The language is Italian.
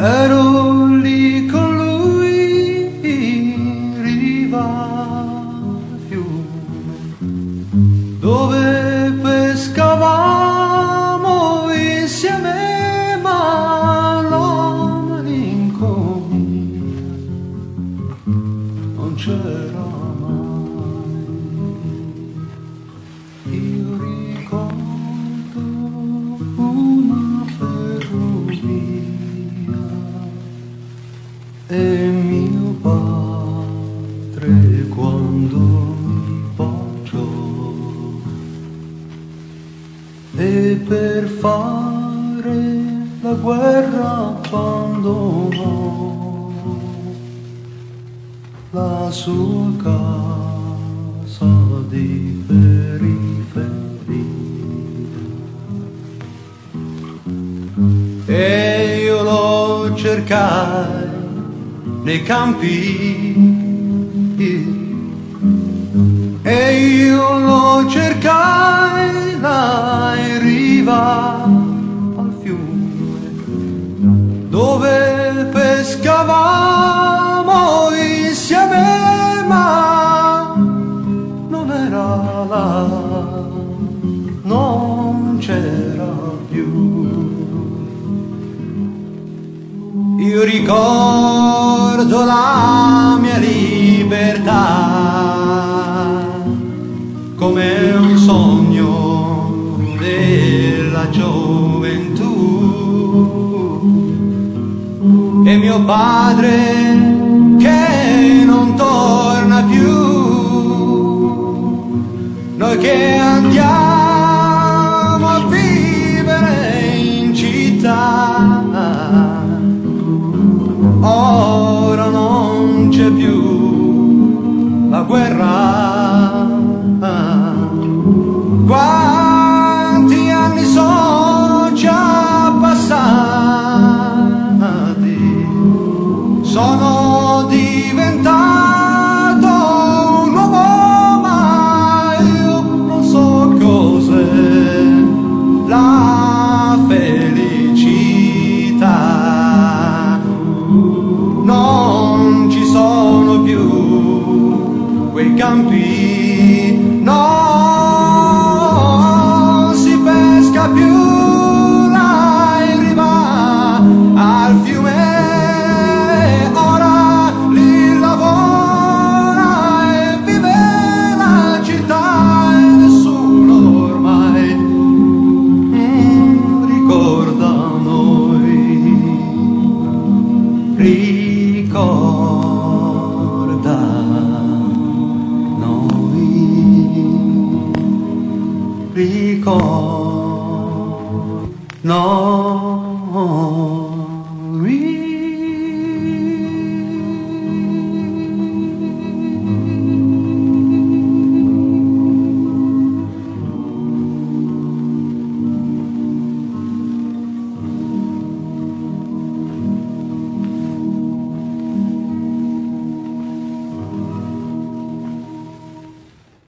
ero lì con lui in riva al fiume, dove pescavamo insieme, ma la malinconia non c'era mai. Io ricordo una ferrovia e mio padre quando mi baciò, e per fare la guerra abbandonò la sua casa di periferia, e io lo cercai nei campi, e io lo cercai là in riva al fiume, dove pescavamo insieme, ma non era là, non c'era più. Io ricordo la mia libertà come un sogno della gioventù, e mio padre che non torna più, noi che andiamo a vivere in città, ora non c'è più la guerra. Quanti anni sono già passati, sono diventato un uomo, ma io non so cos'è la felicità. Non ci sono più quei campi, non si pesca più là in riva al fiume, ora lì lavora e vive la città, e nessuno ormai ricorda noi, ricorda noi, ricorda noi.